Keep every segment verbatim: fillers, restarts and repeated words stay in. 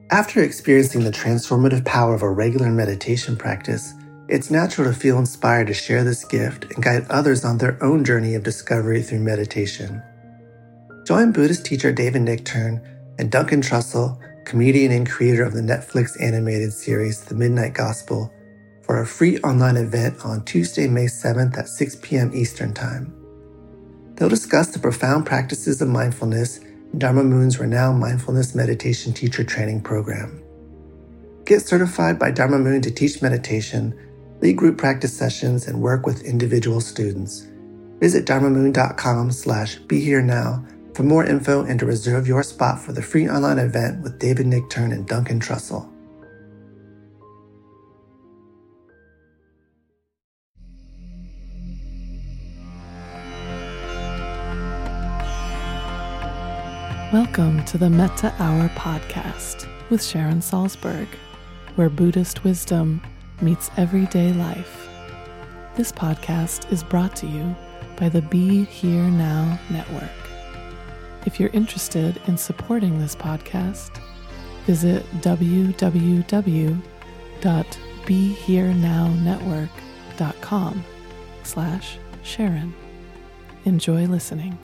After experiencing the transformative power of a regular meditation practice, it's natural to feel inspired to share this gift and guide others on their own journey of discovery through meditation. Join Buddhist teacher David Nichtern and Duncan Trussell, comedian and creator of the Netflix animated series The Midnight Gospel, for a free online event on Tuesday, May seventh at six p.m. Eastern Time. They'll discuss the profound practices of mindfulness in Dharma Moon's renowned mindfulness meditation teacher training program. Get certified by Dharma Moon to teach meditation, lead group practice sessions, and work with individual students. Visit dharmamoon.com slash be here now for more info and to reserve your spot for the free online event with David Nichtern and Duncan Trussell. Welcome to the Metta Hour podcast with Sharon Salzberg, where Buddhist wisdom meets everyday life. This podcast is brought to you by the Be Here Now Network. If you're interested in supporting this podcast, visit www.beherenownetwork.com slash Sharon. Enjoy listening.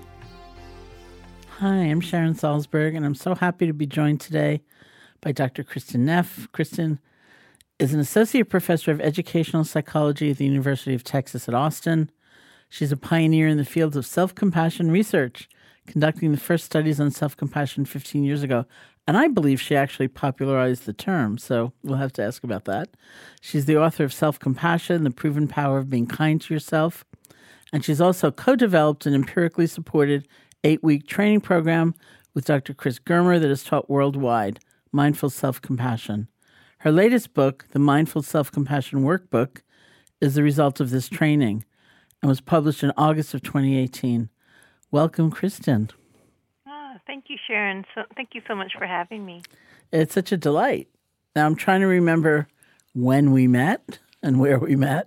Hi, I'm Sharon Salzberg, and I'm so happy to be joined today by Doctor Kristen Neff. Kristen is an associate professor of educational psychology at the University of Texas at Austin. She's a pioneer in the field of self-compassion research, conducting the first studies on self-compassion fifteen years ago. And I believe she actually popularized the term, so we'll have to ask about that. She's the author of Self-Compassion, The Proven Power of Being Kind to Yourself. And she's also co-developed an empirically supported eight-week training program with Doctor Chris Germer that is taught worldwide, Mindful Self-Compassion. Her latest book, The Mindful Self-Compassion Workbook, is the result of this training and was published in August of twenty eighteen. Welcome, Kristen. Oh, thank you, Sharon. So, thank you so much for having me. It's such a delight. Now, I'm trying to remember when we met and where we met.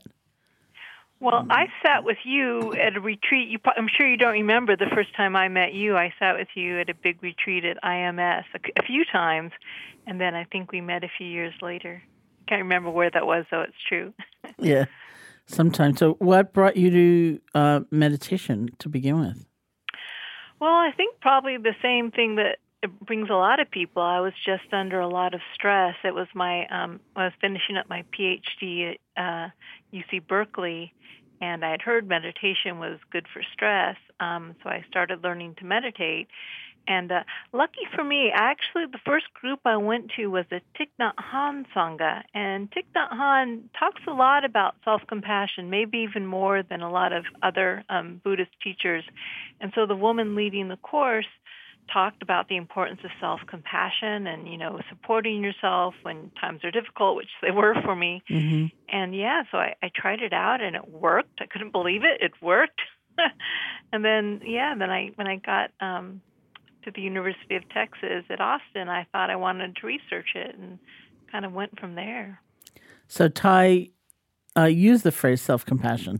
Well, I sat with you at a retreat. You, I'm sure you don't remember the first time I met you. I sat with you at a big retreat at I M S a, a few times, and then I think we met a few years later. I can't remember where that was, though. It's true. Yeah, sometimes. So what brought you to uh, meditation to begin with? Well, I think probably the same thing that it brings a lot of people. I was just under a lot of stress. It was my, um, I was finishing up my P H D at uh, U C Berkeley, and I had heard meditation was good for stress, um, so I started learning to meditate. And uh, lucky for me, actually, the first group I went to was the Thich Nhat Hanh Sangha. And Thich Nhat Hanh talks a lot about self-compassion, maybe even more than a lot of other um, Buddhist teachers. And so the woman leading the course talked about the importance of self-compassion and, you know, supporting yourself when times are difficult, which they were for me. Mm-hmm. And, yeah, so I, I tried it out, and it worked. I couldn't believe it. It worked. And then, yeah, then I when I got um, to the University of Texas at Austin, I thought I wanted to research it and kind of went from there. So Thai uh, used the phrase self-compassion.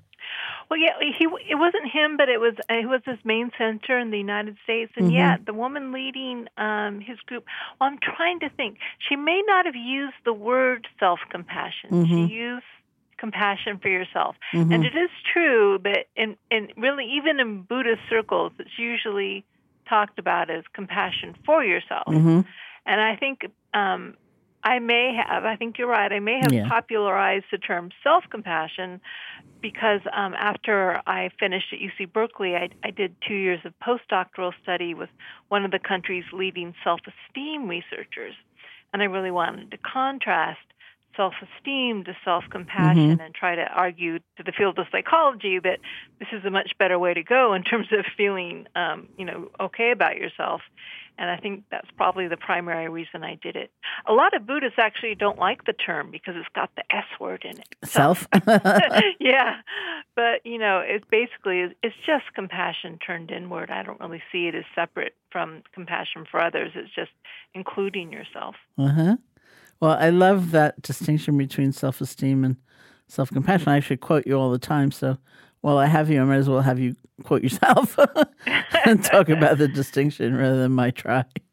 Well, yeah, he it wasn't him, but it was it was his main center in the United States, and mm-hmm. yeah, the woman leading um, his group. Well, I'm trying to think. She may not have used the word self-compassion. Mm-hmm. She used compassion for yourself, mm-hmm. and it is true that in in really even in Buddhist circles, it's usually talked about as compassion for yourself. Mm-hmm. And I think um, I may have. I think you're right. I may have yeah. popularized the term self-compassion. Because um, after I finished at U C Berkeley, I, I did two years of postdoctoral study with one of the country's leading self-esteem researchers. And I really wanted to contrast self-esteem to self-compassion mm-hmm. and try to argue to the field of psychology that this is a much better way to go in terms of feeling, um, you know, okay about yourself. And I think that's probably the primary reason I did it. A lot of Buddhists actually don't like the term because it's got the S word in it. Self? Yeah. But, you know, it's basically, it's just compassion turned inward. I don't really see it as separate from compassion for others. It's just including yourself. Uh-huh. Well, I love that distinction between self-esteem and self-compassion. I actually quote you all the time, so while I have you, I might as well have you quote yourself and talk about the distinction rather than my try.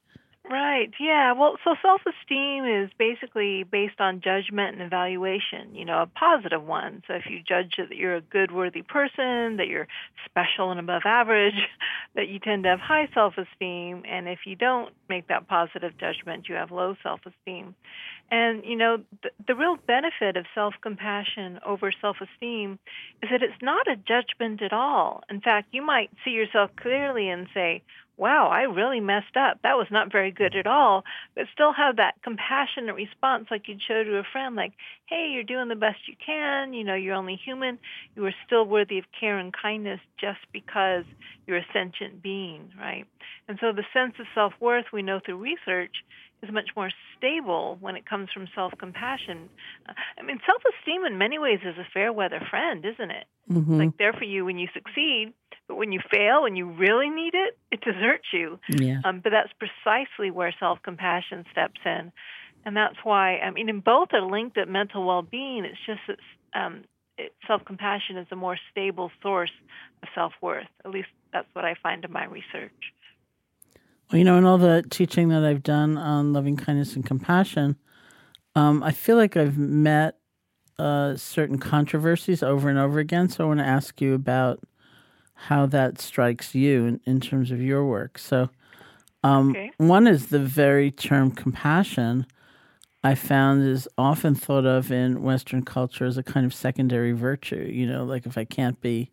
Right. Yeah. Well, so self-esteem is basically based on judgment and evaluation, you know, a positive one. So if you judge that you're a good, worthy person, that you're special and above average, that you tend to have high self-esteem. And if you don't make that positive judgment, you have low self-esteem. And, you know, the, the real benefit of self-compassion over self-esteem is that it's not a judgment at all. In fact, you might see yourself clearly and say, wow, I really messed up. That was not very good at all, but still have that compassionate response like you'd show to a friend, like, hey, you're doing the best you can. You know, you're only human. You are still worthy of care and kindness just because you're a sentient being, right? And so the sense of self-worth, we know through research, is much more stable when it comes from self-compassion. Uh, I mean, self-esteem in many ways is a fair weather friend, isn't it? Mm-hmm. It's like there for you when you succeed, but when you fail and you really need it, it deserts you. Yeah. Um, but that's precisely where self-compassion steps in. And that's why, I mean, in both are linked at mental well-being. It's just that um, it, self-compassion is a more stable source of self-worth. At least that's what I find in my research. Well, you know, in all the teaching that I've done on loving kindness and compassion, um, I feel like I've met uh, certain controversies over and over again. So I want to ask you about how that strikes you in, in terms of your work. So um, okay. One is the very term compassion I found is often thought of in Western culture as a kind of secondary virtue. You know, like if I can't be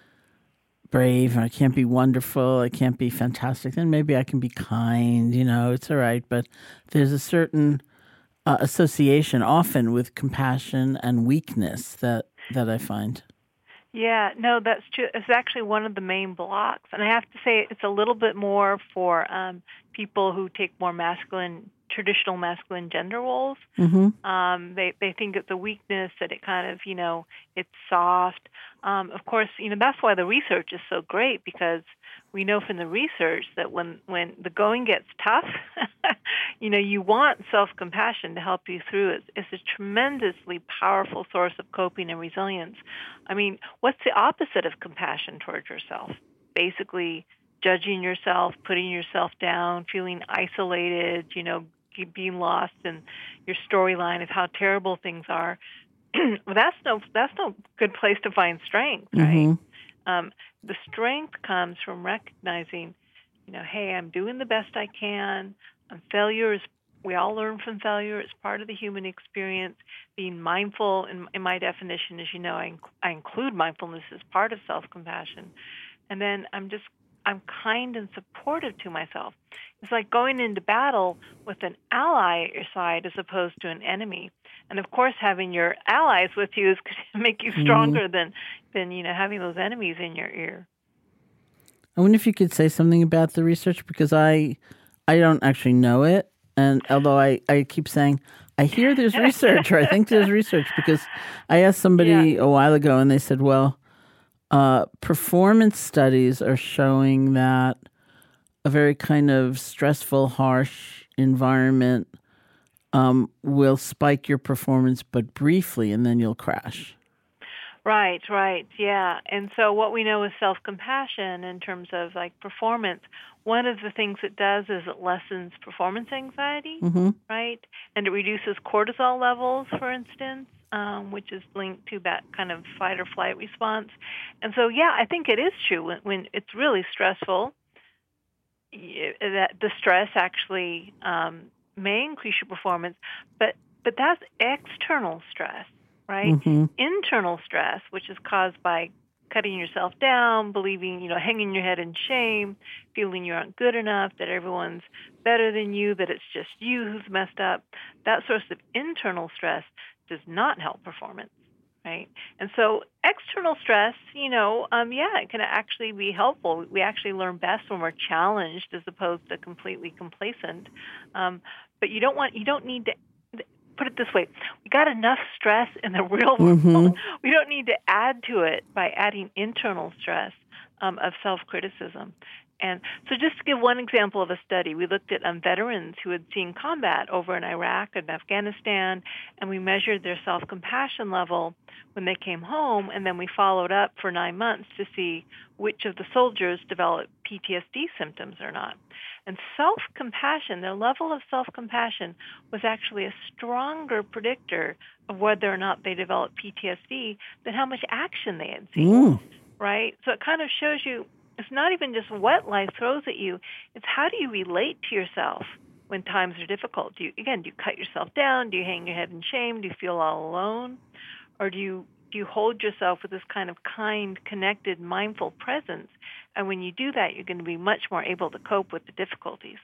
brave, I can't be wonderful, I can't be fantastic, then maybe I can be kind, you know, it's all right. But there's a certain uh, association often with compassion and weakness that, that I find. Yeah, no, that's true. It's actually one of the main blocks. And I have to say it's a little bit more for um, people who take more masculine, traditional masculine gender roles. Mm-hmm. Um, they, they think it's a weakness, that it kind of, you know, it's soft. Um, of course, you know, that's why the research is so great, because we know from the research that when, when the going gets tough, you know, you want self-compassion to help you through it. It's a tremendously powerful source of coping and resilience. I mean, what's the opposite of compassion towards yourself? Basically, judging yourself, putting yourself down, feeling isolated, you know, being lost in your storyline of how terrible things are. Well, that's no that's no good place to find strength, right? Mm-hmm. Um, the strength comes from recognizing, you know, hey, I'm doing the best I can. Um, failure is, we all learn from failure. It's part of the human experience. Being mindful, in, in my definition, as you know, I, I include mindfulness as part of self-compassion. And then I'm just, I'm kind and supportive to myself. It's like going into battle with an ally at your side as opposed to an enemy. And of course, having your allies with you is going to make you stronger mm-hmm. than, than, you know, having those enemies in your ear. I wonder if you could say something about the research, because I, I don't actually know it. And although I, I keep saying, I hear there's research, or I think there's research, because I asked somebody yeah. a while ago and they said, well, uh, performance studies are showing that a very kind of stressful, harsh environment um, will spike your performance, but briefly, and then you'll crash. Right, right, yeah. And so what we know is self-compassion in terms of like performance. One of the things it does is it lessens performance anxiety, mm-hmm. right? And it reduces cortisol levels, for instance, um, which is linked to that kind of fight or flight response. And so, yeah, I think it is true. When, when it's really stressful, that the stress actually um, may increase your performance, but but that's external stress. Right? Mm-hmm. Internal stress, which is caused by cutting yourself down, believing, you know, hanging your head in shame, feeling you aren't good enough, that everyone's better than you, that it's just you who's messed up. That source of internal stress does not help performance, right? And so external stress, you know, um, yeah, it can actually be helpful. We actually learn best when we're challenged as opposed to completely complacent. Um, but you don't want, you don't need to, put it this way, we got enough stress in the real world. Mm-hmm. We don't need to add to it by adding internal stress um, of self-criticism. And so just to give one example of a study, we looked at um, veterans who had seen combat over in Iraq and Afghanistan, and we measured their self-compassion level when they came home, and then we followed up for nine months to see which of the soldiers developed P T S D symptoms or not. And self-compassion, their level of self-compassion was actually a stronger predictor of whether or not they developed P T S D than how much action they had seen, Mm. right? So it kind of shows you it's not even just what life throws at you, it's how do you relate to yourself when times are difficult. Do you, again, do you cut yourself down? Do you hang your head in shame? Do you feel all alone? Or do you do you hold yourself with this kind of kind, connected, mindful presence? And when you do that, you're going to be much more able to cope with the difficulties.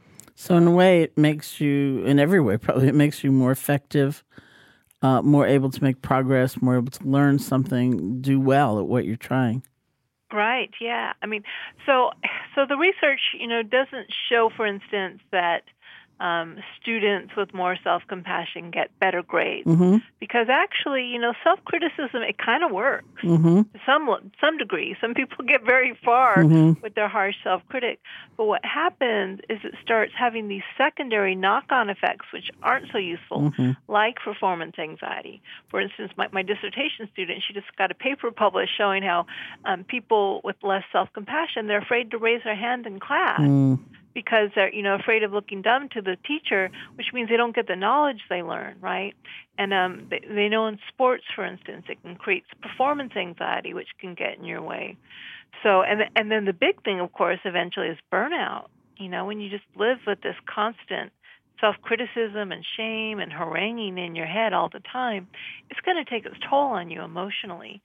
So in a way, it makes you, in every way probably, it makes you more effective, uh, more able to make progress, more able to learn something, do well at what you're trying. Right, yeah. I mean, so so the research, you know, doesn't show, for instance, that um, students with more self-compassion get better grades. Mm-hmm. Because actually, you know, self-criticism, it kind of works Mm-hmm. to some, some degree. Some people get very far Mm-hmm. with their harsh self-critic. But what happens is it starts having these secondary knock-on effects which aren't so useful, Mm-hmm. like performance anxiety. For instance, my, my dissertation student, she just got a paper published showing how um, people with less self-compassion, they're afraid to raise their hand in class. Mm. Because they're, you know, afraid of looking dumb to the teacher, which means they don't get the knowledge they learn, right? And um, they, they know in sports, for instance, it can create performance anxiety, which can get in your way. So, and and then the big thing, of course, eventually is burnout. You know, when you just live with this constant self-criticism and shame and haranguing in your head all the time, it's going to take its toll on you emotionally.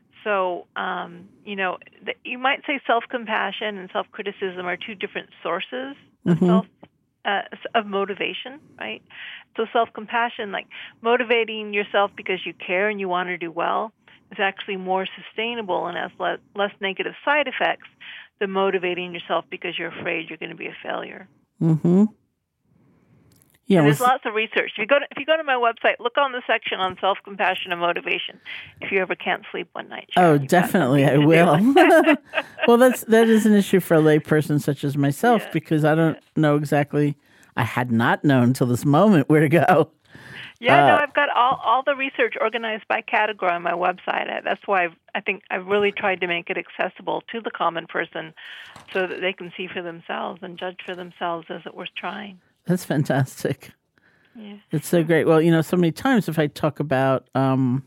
So, um, you know, th- you might say self-compassion and self-criticism are two different sources of Mm-hmm. self uh, of motivation, right? So self-compassion, like motivating yourself because you care and you want to do well, is actually more sustainable and has le- less negative side effects than motivating yourself because you're afraid you're going to be a failure. Mm-hmm. Yeah, And there's well, lots of research. If you go to, if you go to my website, look on the section on self-compassion and motivation. If you ever can't sleep one night, oh, Sharon, you've got definitely, I something to will. do. Well, that's that is an issue for a layperson such as myself Yeah. because I don't know exactly. I had not known until this moment where to go. Yeah, no, Uh, I've got all, all the research organized by category on my website. I- That's why I've, I think I've really tried to make it accessible to the common person so that they can see for themselves and judge for themselves is it worth trying. That's fantastic. Yeah. It's so great. Well, you know, so many times if I talk about um,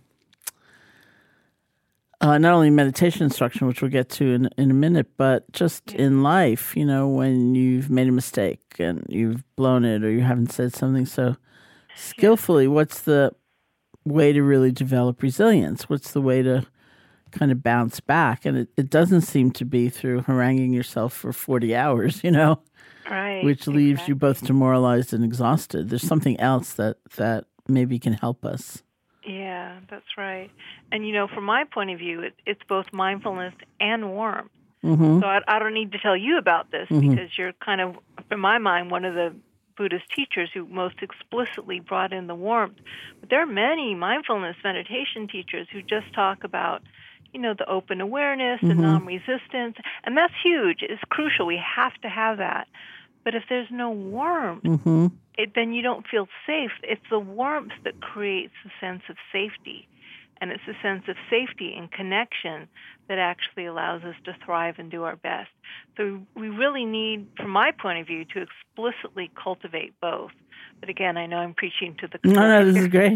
uh, not only meditation instruction, which we'll get to in, in a minute, but just in life, you know, when you've made a mistake and you've blown it or you haven't said something so skillfully, what's the way to really develop resilience? What's the way to kind of bounce back? And it, it doesn't seem to be through haranguing yourself for forty hours, you know? Right. Which leaves exactly. you both demoralized and exhausted. There's something else that, that maybe can help us. Yeah, that's right. And, you know, from my point of view, it, it's both mindfulness and warmth. Mm-hmm. So I, I don't need to tell you about this Mhm. because you're kind of, in my mind, one of the Buddhist teachers who most explicitly brought in the warmth. But there are many mindfulness meditation teachers who just talk about, you know, the open awareness, the Mhm. non-resistance, and that's huge. It's crucial. We have to have that. But if there's no warmth, Mm-hmm. it, then you don't feel safe. It's the warmth that creates a sense of safety. And it's a sense of safety and connection that actually allows us to thrive and do our best. So we really need, from my point of view, to explicitly cultivate both. But again, I know I'm preaching to the No, no, choir. this is great.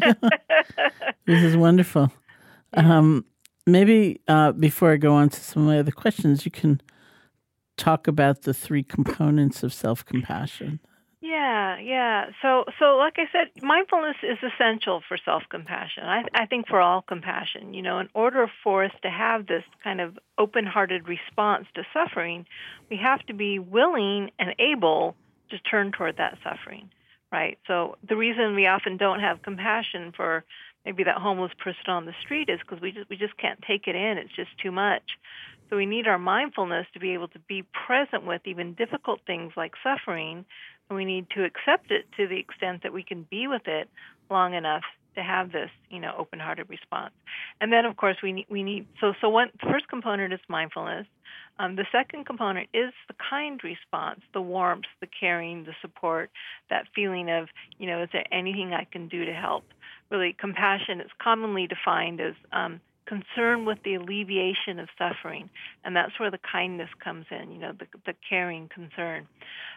This is wonderful. Um, maybe uh, before I go on to some of my other questions, you can talk about the three components of self-compassion. Yeah, yeah. So, so like I said, mindfulness is essential for self-compassion. I, I think for all compassion, you know, in order for us to have this kind of open-hearted response to suffering, we have to be willing and able to turn toward that suffering, right? So the reason we often don't have compassion for maybe that homeless person on the street is because we just we just can't take it in. It's just too much. So we need our mindfulness to be able to be present with even difficult things like suffering, and we need to accept it to the extent that we can be with it long enough to have this, you know, open-hearted response. And then, of course, we need, we need so so one the first component is mindfulness. Um, the second component is the kind response, the warmth, the caring, the support, that feeling of, you know, is there anything I can do to help? Really, compassion is commonly defined as um, concern with the alleviation of suffering, and that's where the kindness comes in, you know, the, the caring concern.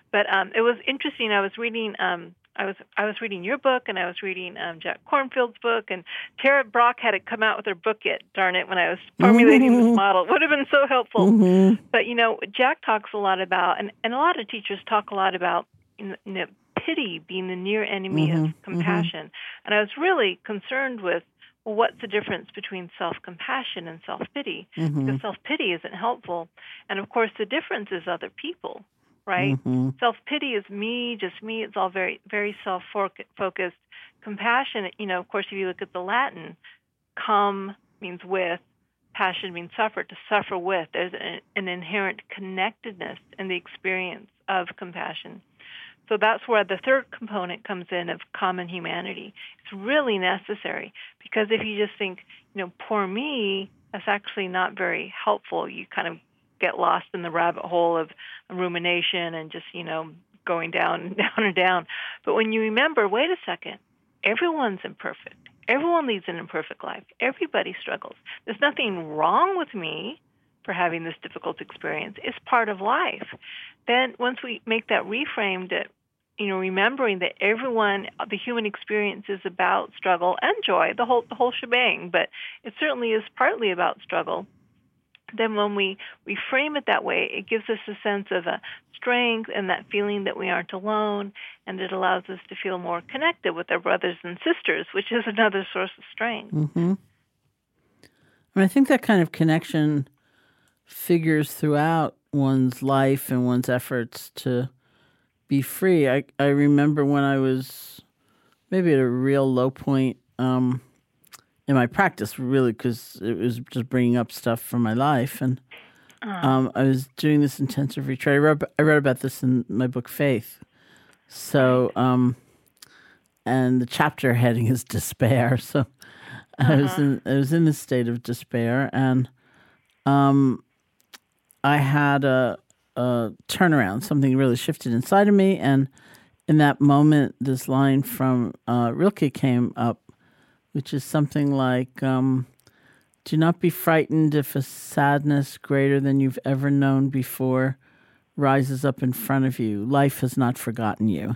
But um, it was interesting. I was reading. Um, I was I was reading your book, and I was reading um, Jack Kornfield's book, and Tara Brach hadn't come out with her book yet. Darn it! When I was formulating mm-hmm. this model, it would have been so helpful. Mm-hmm. But you know, Jack talks a lot about, and, and a lot of teachers talk a lot about, you know, pity being the near enemy mm-hmm. of compassion. Mm-hmm. And I was really concerned with, well, what's the difference between self-compassion and self-pity? Mm-hmm. Because self-pity isn't helpful, and of course, the difference is other people. Right? Mm-hmm. Self-pity is me, just me. It's all very, very self-focused. Compassion, you know, of course, if you look at the Latin, cum means with, passion means suffer, to suffer with. There's an, an inherent connectedness in the experience of compassion. So that's where the third component comes in of common humanity. It's really necessary, because if you just think, you know, poor me, that's actually not very helpful. You kind of get lost in the rabbit hole of rumination and just, you know, going down and down and down. But when you remember, wait a second, everyone's imperfect. Everyone leads an imperfect life. Everybody struggles. There's nothing wrong with me for having this difficult experience. It's part of life. Then once we make that reframe, that, you know, remembering that everyone, the human experience is about struggle and joy, the whole the whole shebang, but it certainly is partly about struggle. Then when we reframe it that way, it gives us a sense of a strength and that feeling that we aren't alone, and it allows us to feel more connected with our brothers and sisters, which is another source of strength. Mm-hmm. And I think that kind of connection figures throughout one's life and one's efforts to be free. I, I remember when I was maybe at a real low point, um, in my practice, really, because it was just bringing up stuff from my life. And um, I was doing this intensive retreat. I read, I read about this in my book, Faith. So, um, and the chapter heading is despair. So uh-huh. I was in I was in this state of despair, and um, I had a, a turnaround. Something really shifted inside of me, and in that moment, this line from uh, Rilke came up, which is something like, um, do not be frightened if a sadness greater than you've ever known before rises up in front of you. Life has not forgotten you.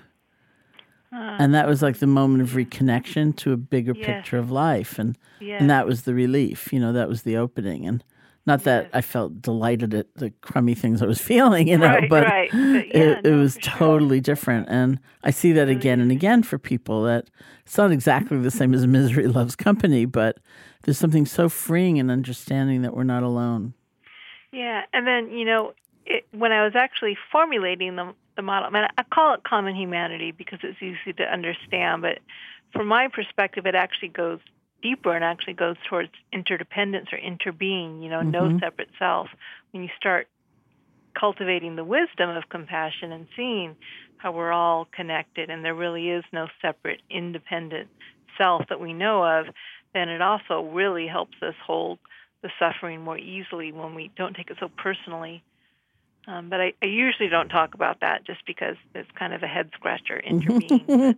Uh, and that was like the moment of reconnection to a bigger yes. picture of life. And yes. and that was the relief, you know, that was the opening. And not that yes. I felt delighted at the crummy things I was feeling, you know, right, but, right. but yeah, it, no, it was totally sure. different. And I see that again and again for people, that it's not exactly the same as misery loves company, but there's something so freeing in understanding that we're not alone. Yeah, and then, you know, it, when I was actually formulating the, the model, I mean, I call it common humanity because it's easy to understand, but from my perspective, it actually goes deeper and actually goes towards interdependence or interbeing, you know, mm-hmm. no separate self. When you start cultivating the wisdom of compassion and seeing how we're all connected and there really is no separate independent self that we know of, then it also really helps us hold the suffering more easily when we don't take it so personally. Um, but I, I usually don't talk about that just because it's kind of a head-scratcher, interbeing.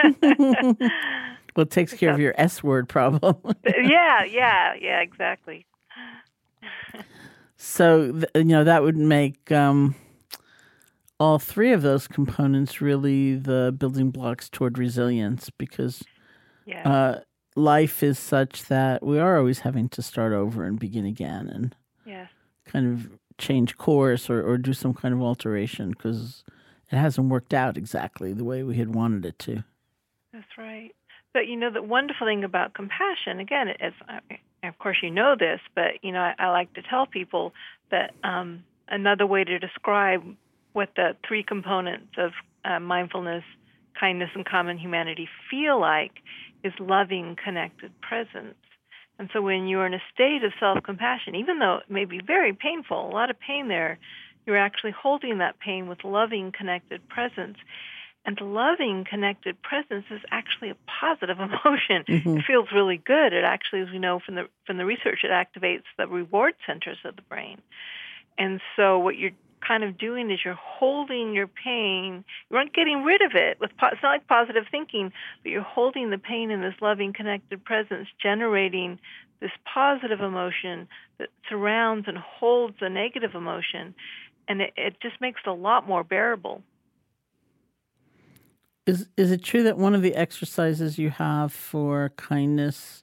Well, it takes care of your S-word problem. yeah, yeah, yeah, exactly. So, th- you know, that would make um, all three of those components really the building blocks toward resilience, because yeah. uh, life is such that we are always having to start over and begin again and yes. kind of change course or, or do some kind of alteration because it hasn't worked out exactly the way we had wanted it to. That's right. But, you know, the wonderful thing about compassion, again, is, of course you know this, but, you know, I, I like to tell people that um, another way to describe what the three components of uh, mindfulness, kindness, and common humanity feel like is loving, connected presence. And so when you're in a state of self-compassion, even though it may be very painful, a lot of pain there, you're actually holding that pain with loving, connected presence. And loving, connected presence is actually a positive emotion. Mm-hmm. It feels really good. It actually, as we know from the from the research, it activates the reward centers of the brain. And so what you're kind of doing is you're holding your pain. You aren't getting rid of it. With po- it's not like positive thinking, but you're holding the pain in this loving, connected presence, generating this positive emotion that surrounds and holds the negative emotion. And it, it just makes it a lot more bearable. Is is it true that one of the exercises you have for kindness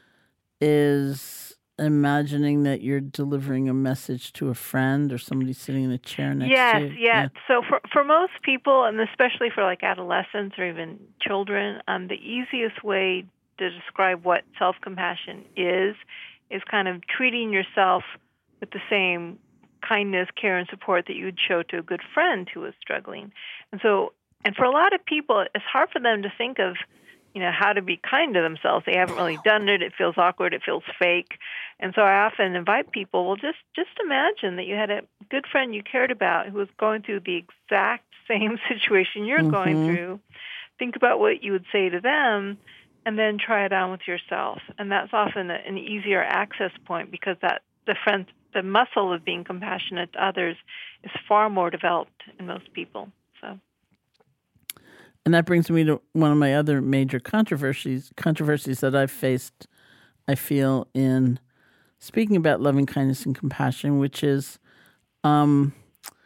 is imagining that you're delivering a message to a friend or somebody sitting in a chair next yes, to you? Yes, yeah. So for for most people, and especially for like adolescents or even children, um, the easiest way to describe what self-compassion is is kind of treating yourself with the same kindness, care, and support that you would show to a good friend who was struggling. And so, and for a lot of people, it's hard for them to think of, you know, how to be kind to themselves. They haven't really done it. It feels awkward. It feels fake. And so I often invite people, well, just, just imagine that you had a good friend you cared about who was going through the exact same situation you're mm-hmm. going through. Think about what you would say to them, and then try it on with yourself. And that's often an easier access point because that the friend, the muscle of being compassionate to others is far more developed in most people. So. And that brings me to one of my other major controversies, controversies that I've faced, I feel, in speaking about loving kindness and compassion, which is um,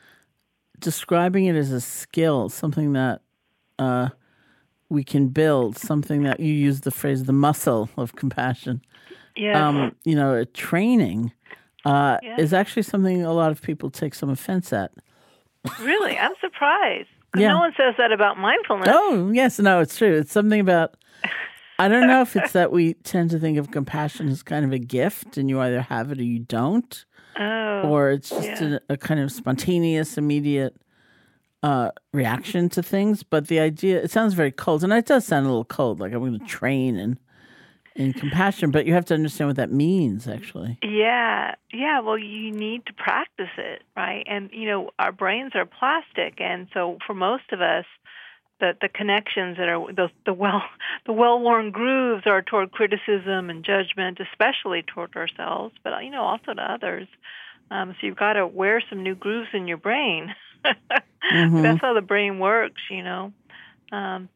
describing it as a skill, something that uh, we can build, something that you use the phrase, the muscle of compassion. Yeah. Um, you know, a training uh, yes. is actually something a lot of people take some offense at. Really? I'm surprised. Because Yeah. no one says that about mindfulness. Oh, yes. No, it's true. It's something about, I don't know if it's that we tend to think of compassion as kind of a gift and you either have it or you don't. Oh. Or it's just yeah. a, a kind of spontaneous, immediate uh, reaction to things. But the idea, it sounds very cold. And it does sound a little cold, like I'm going to train in, in compassion. But you have to understand what that means, actually. Yeah. Yeah. Well, you need to practice it, right? And, you know, our brains are plastic. And so for most of us, the, the connections that are the, the well the well-worn grooves are toward criticism and judgment, especially toward ourselves, but, you know, also to others. Um, so you've got to wear some new grooves in your brain. mm-hmm. That's how the brain works, you know. Um,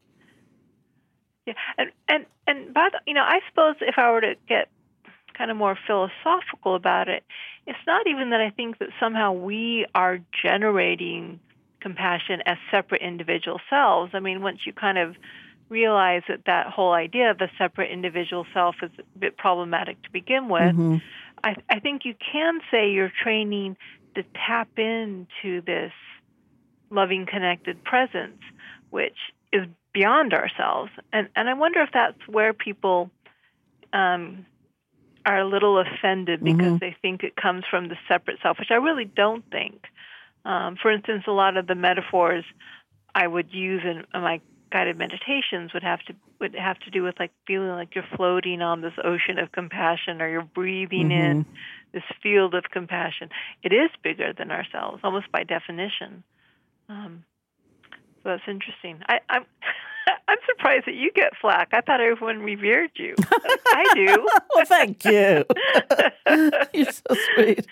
yeah, and and and by the, you know, I suppose if I were to get kind of more philosophical about it, it's not even that I think that somehow we are generating compassion as separate individual selves. I mean, once you kind of realize that that whole idea of a separate individual self is a bit problematic to begin with, mm-hmm. I, I think you can say you're training to tap into this loving, connected presence, which is beyond ourselves. And and I wonder if that's where people um, are a little offended because mm-hmm. they think it comes from the separate self, which I really don't think. Um, for instance, a lot of the metaphors I would use in, in my guided meditations would have to would have to do with like feeling like you're floating on this ocean of compassion, or you're breathing mm-hmm. in this field of compassion. It is bigger than ourselves, almost by definition. Um, so that's interesting. I, I'm I'm surprised that you get flack. I thought everyone revered you. I do. Well, thank you. You're so sweet.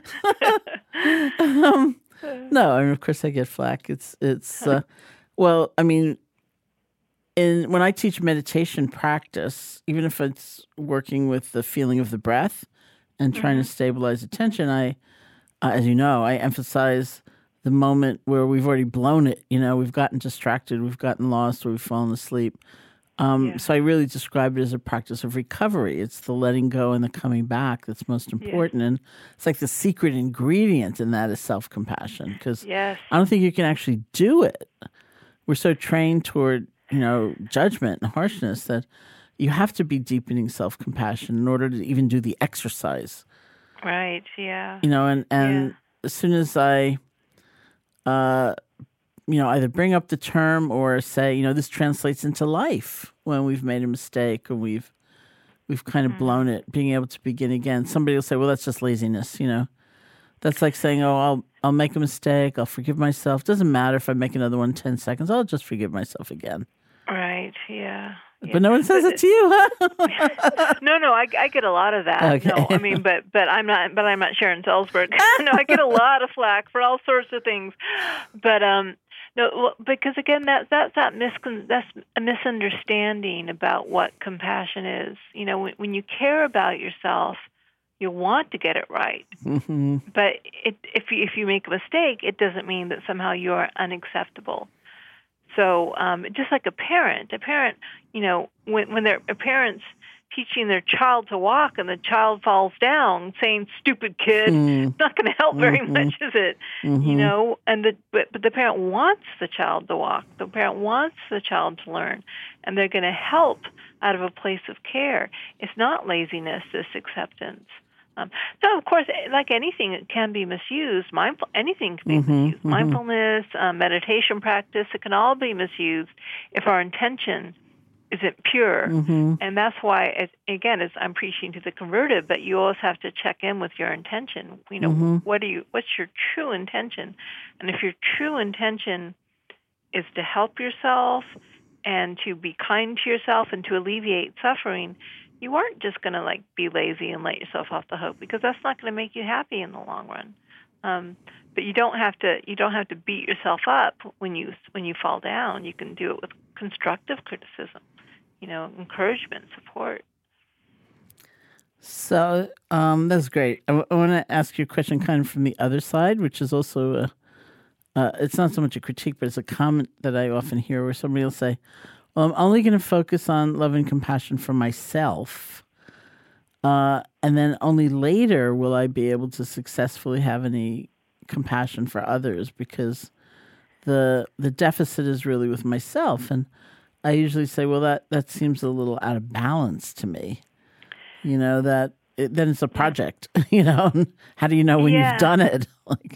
um, no, I mean, of course I get flack. It's it's uh, well, I mean, in when I teach meditation practice, even if it's working with the feeling of the breath and trying mm-hmm. to stabilize attention, I, uh, as you know, I emphasize the moment where we've already blown it. You know, we've gotten distracted, we've gotten lost, or we've fallen asleep. Um, yeah. So I really describe it as a practice of recovery. It's the letting go and the coming back that's most important. Yeah. And it's like the secret ingredient in that is self-compassion, because yes. I don't think you can actually do it. We're so trained toward, you know, judgment and harshness that you have to be deepening self-compassion in order to even do the exercise. Right, yeah. You know, and, and yeah. as soon as I... Uh, you know, either bring up the term or say, you know, this translates into life when we've made a mistake or we've we've kind of mm-hmm. blown it, being able to begin again. Somebody will say, well, that's just laziness, you know. That's like saying, oh, I'll I'll make a mistake, I'll forgive myself. Doesn't matter if I make another one in ten seconds, I'll just forgive myself again. Right, yeah. But yeah. no one says it to you, huh? no, no, I, I get a lot of that. Okay. No, I mean, but but I'm not, but I'm not Sharon Salzberg. No, I get a lot of flack for all sorts of things. But um, no, well, because again, that that's that miscon- that's a misunderstanding about what compassion is. You know, when, when you care about yourself, you want to get it right. Mm-hmm. But it, if you if you make a mistake, it doesn't mean that somehow you are unacceptable. So um, just like a parent, a parent, you know, when when their a parent's teaching their child to walk and the child falls down, saying "stupid kid," Mm. it's not going to help very Mm-hmm. much, is it? Mm-hmm. You know, and the but, but the parent wants the child to walk. The parent wants the child to learn, and they're going to help out of a place of care. It's not laziness; it's acceptance. Um, so, of course, like anything, it can be misused. Mindful, anything can be Mm-hmm, misused. mm-hmm. Mindfulness, uh, meditation practice, it can all be misused if our intention isn't pure. Mm-hmm. And that's why, it, again, as I'm preaching to the converted, but you always have to check in with your intention. You know, Mm-hmm. what do you? What's your true intention? And if your true intention is to help yourself and to be kind to yourself and to alleviate suffering, you aren't just going to like be lazy and let yourself off the hook, because that's not going to make you happy in the long run. Um, but you don't have to you don't have to beat yourself up when you when you fall down. You can do it with constructive criticism, you know, encouragement, support. So um, that's great. I, w- I want to ask you a question kind of from the other side, which is also a, uh, it's not so much a critique, but it's a comment that I often hear where somebody will say, well, I'm only going to focus on love and compassion for myself, uh, and then only later will I be able to successfully have any compassion for others, because the the deficit is really with myself. And I usually say, well, that, that seems a little out of balance to me. You know, that it, then it's a project, you know. How do you know when Yeah. you've done it? Like,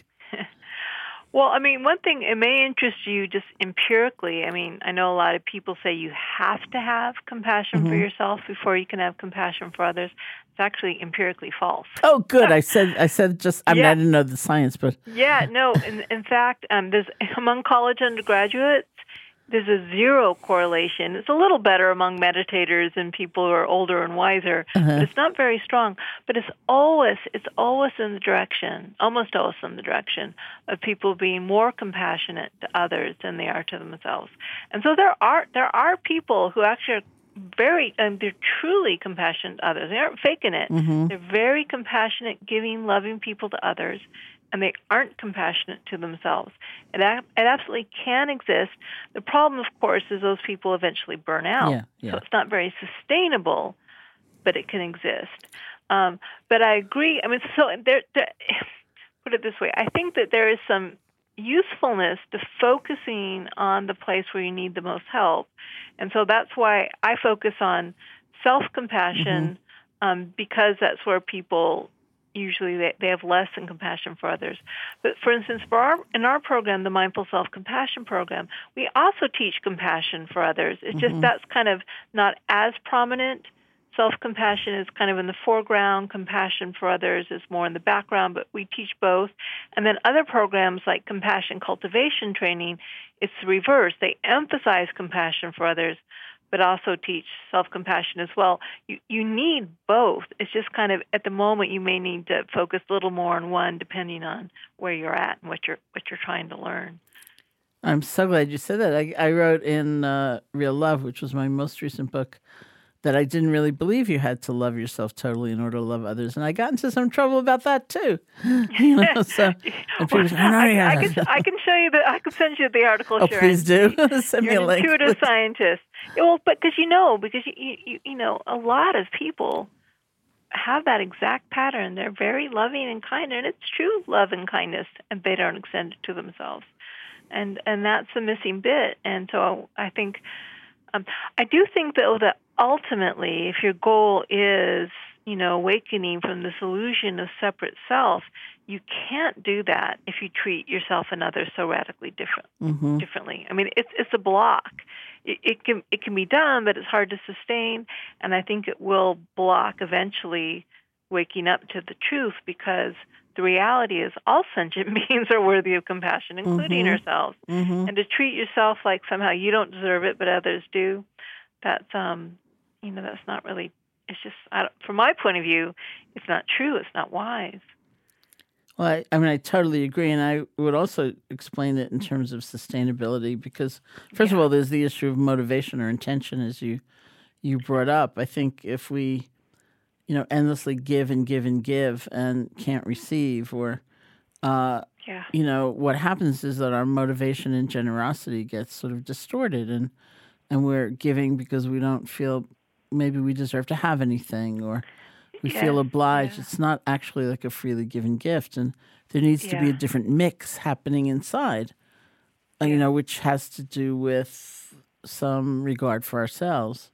Well, I mean, one thing, it may interest you just empirically. I mean, I know a lot of people say you have to have compassion Mm-hmm. for yourself before you can have compassion for others. It's actually empirically false. oh, good. I said, I said just, I mean, Yeah. I didn't know the science, but Yeah, no. In, in fact, um, there's among college undergraduates, there's a zero correlation. It's a little better among meditators and people who are older and wiser, but it's not very strong. But it's always it's always in the direction, almost always in the direction of people being more compassionate to others than they are to themselves. And so there are there are people who actually are very, and they're truly compassionate to others. They aren't faking it. Mm-hmm. They're very compassionate, giving, loving people to others, and they aren't compassionate to themselves. It, it absolutely can exist. The problem, of course, is those people eventually burn out. Yeah, yeah. So it's not very sustainable, but it can exist. Um, but I agree. I mean, so there, there, put it this way. I think that there is some usefulness to focusing on the place where you need the most help. And so that's why I focus on self-compassion, mm-hmm. um, because that's where people usually they, they have less than compassion for others. But for instance, for our, in our program, the Mindful Self-Compassion program, we also teach compassion for others. It's Mm-hmm. just that's kind of not as prominent. Self-compassion is kind of in the foreground. Compassion for others is more in the background, but we teach both. And then other programs like compassion cultivation training, it's the reverse. They emphasize compassion for others, but also teach self-compassion as well. You you need both. It's just kind of at the moment you may need to focus a little more on one, depending on where you're at and what you're what you're trying to learn. I'm so glad you said that. I, I wrote in uh, Real Love, which was my most recent book, that I didn't really believe you had to love yourself totally in order to love others, and I got into some trouble about that too. You know, so and people say, "I know you I, I have can it." I can show you the I can send you the article. Oh, Sharon. please do. Send me You're a an link. intuitive please. scientist. Yeah, well, but because you know, because you, you you know, a lot of people have that exact pattern. They're very loving and kind, and it's true love and kindness, and they don't extend it to themselves, and and that's the missing bit. And so I think, um, I do think though that ultimately, if your goal is, you know, awakening from this illusion of separate self, you can't do that if you treat yourself and others so radically different, Mm-hmm. differently. I mean, it's it's a block. It, it can it can be done, but it's hard to sustain. And I think it will block eventually waking up to the truth, because the reality is all sentient beings are worthy of compassion, including Mhm. ourselves. Mm-hmm. And to treat yourself like somehow you don't deserve it, but others do, that's um, you know, that's not really. It's just, I don't, from my point of view, it's not true. It's not wise. Well, I, I mean, I totally agree, and I would also explain it in terms of sustainability, because first of Yeah. all, there's the issue of motivation or intention, as you you brought up. I think if we, you know, endlessly give and give and give and can't receive, or uh, Yeah. you know, what happens is that our motivation and generosity gets sort of distorted, and and we're giving because we don't feel maybe we deserve to have anything, or we Yes, feel obliged. yeah. It's not actually like a freely given gift, and there needs to be a Yeah. different mix happening inside, uh, you Yeah. know, which has to do with some regard for ourselves.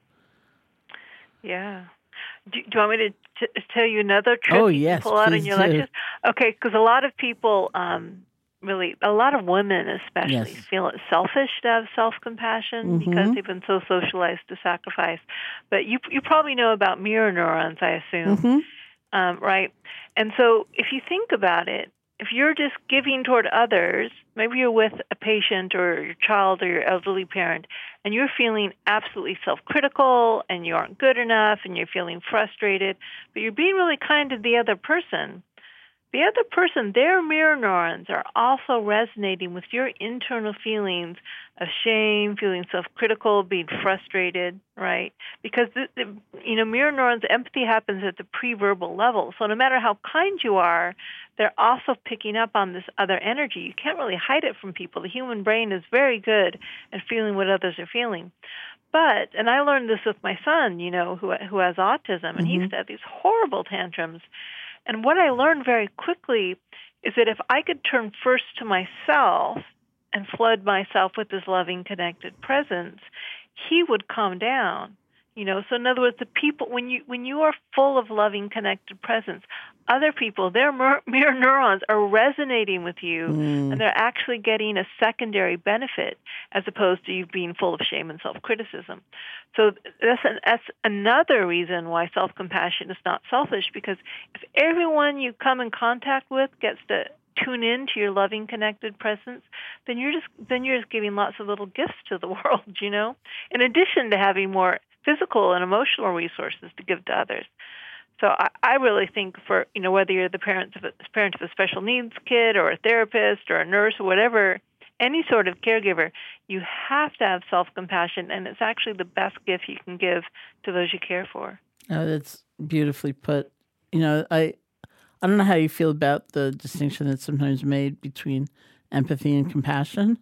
Yeah. Do, do you want me to t- tell you another trick Oh, you can yes, pull out in please your do. lectures? Okay, because a lot of people, um, really, a lot of women especially, Yes. feel it selfish to have self-compassion because Mhm. they've been so socialized to sacrifice. But you you probably know about mirror neurons, I assume, Mhm. um, right? And so if you think about it, if you're just giving toward others, maybe you're with a patient or your child or your elderly parent, and you're feeling absolutely self-critical and you aren't good enough and you're feeling frustrated, but you're being really kind to the other person, the other person, their mirror neurons are also resonating with your internal feelings of shame, feeling self-critical, being frustrated, right? Because, the, the, you know, mirror neurons, empathy happens at the pre-verbal level. So no matter how kind you are, they're also picking up on this other energy. You can't really hide it from people. The human brain is very good at feeling what others are feeling. But, and I learned this with my son, you know, who who has autism, and he used to have these horrible tantrums. And what I learned very quickly is that if I could turn first to myself and flood myself with this loving, connected presence, he would calm down. You know, so in other words, the people, when you when you are full of loving, connected presence, other people, their mirror neurons are resonating with you, Mm. and they're actually getting a secondary benefit as opposed to you being full of shame and self-criticism. So that's, an, that's another reason why self-compassion is not selfish, because if everyone you come in contact with gets to tune in to your loving, connected presence, then you're just then you're just giving lots of little gifts to the world, you know, in addition to having more physical and emotional resources to give to others. So I, I really think for, you know, whether you're the parent of a, parent of a special needs kid or a therapist or a nurse or whatever, any sort of caregiver, you have to have self-compassion, and it's actually the best gift you can give to those you care for. Oh, that's beautifully put. You know, I I don't know how you feel about the distinction that's sometimes made between empathy and compassion.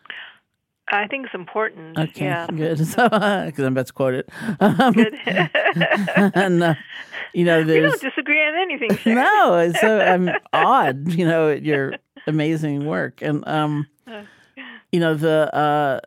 I think it's important. Okay, Yeah. good. So, because I'm about to quote it. Um, Good. and uh, you know, We there's don't disagree on anything, Sharon. no. So I'm awed. You know, at your amazing work, and um, you know, the uh,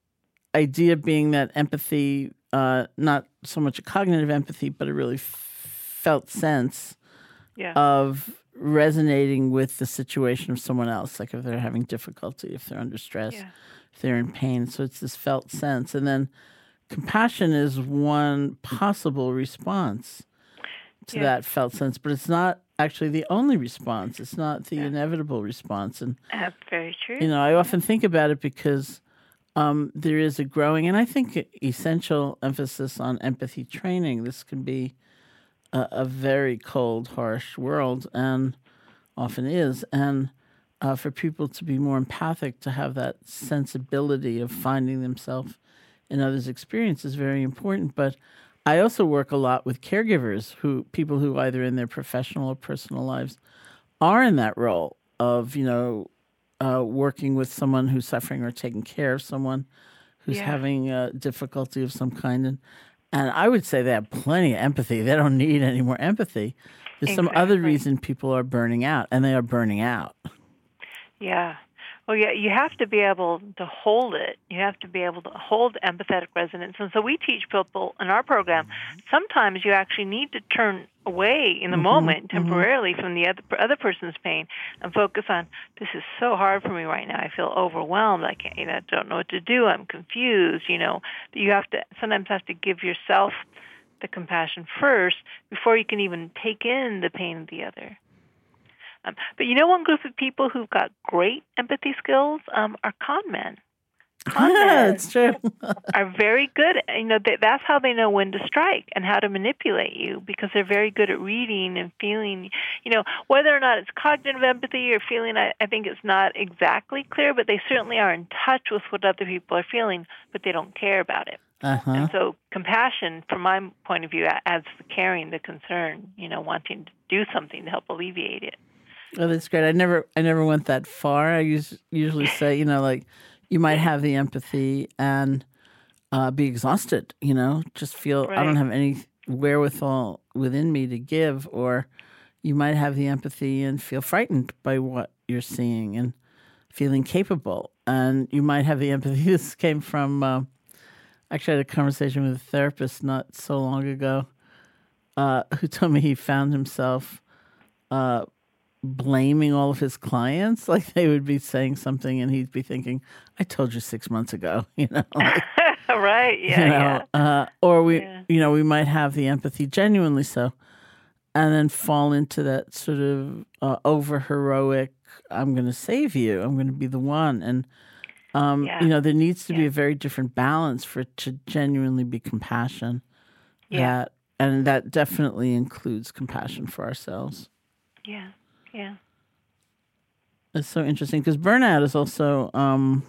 idea being that empathy, uh, not so much a cognitive empathy, but a really f- felt sense Yeah. of resonating with the situation of someone else, like if they're having difficulty, if they're under stress, Yeah. if they're in pain. So it's this felt sense. And then compassion is one possible response to Yeah. that felt sense, but it's not actually the only response. It's not the Yeah. inevitable response. And, That's very true. you know, I often think about it because um, there is a growing, and I think essential emphasis on empathy training. This can be a, a very cold, harsh world, and often is. And uh, for people to be more empathic, to have that sensibility of finding themselves in others' experience is very important. But I also work a lot with caregivers, who people who either in their professional or personal lives are in that role of, you know, uh, working with someone who's suffering or taking care of someone who's Yeah. having a difficulty of some kind. And, and I would say they have plenty of empathy. They don't need any more empathy. There's some other Exactly. reason people are burning out, and they are burning out. Yeah. Well, yeah, you have to be able to hold it. You have to be able to hold empathetic resonance. And so we teach people in our program, sometimes you actually need to turn away in the Mhm, moment mhm. temporarily from the other, other person's pain and focus on, this is so hard for me right now. I feel overwhelmed. I can't, you know, don't know what to do. I'm confused. You know, you have to sometimes have to give yourself the compassion first before you can even take in the pain of the other. Um, but you know, one group of people who've got great empathy skills um, are con men. Con men It's true. are very good. You know, they, that's how they know when to strike and how to manipulate you, because they're very good at reading and feeling. You know, whether or not it's cognitive empathy or feeling, I, I think it's not exactly clear, but they certainly are in touch with what other people are feeling, but they don't care about it. Uh-huh. And so compassion, from my point of view, adds the caring, the concern, you know, wanting to do something to help alleviate it. Oh, that's great. I never, I never went that far. I use, usually say, you know, like you might have the empathy and uh, be exhausted. You know, just feel Right. I don't have any wherewithal within me to give, or you might have the empathy and feel frightened by what you're seeing and feeling capable, and you might have the empathy. This came from uh, actually I had a conversation with a therapist not so long ago uh, who told me he found himself. Uh, blaming all of his clients, like they would be saying something and he'd be thinking, I told you six months ago, you know, like, right. Yeah. you know, yeah. uh, or we, Yeah. you know, we might have the empathy genuinely so, and then fall into that sort of uh, over heroic, I'm going to save you, I'm going to be the one. And, um, Yeah. you know, there needs to be Yeah. a very different balance for it to genuinely be compassion. Yeah. That, and that definitely includes compassion for ourselves. Yeah. Yeah. It's so interesting because burnout is also um,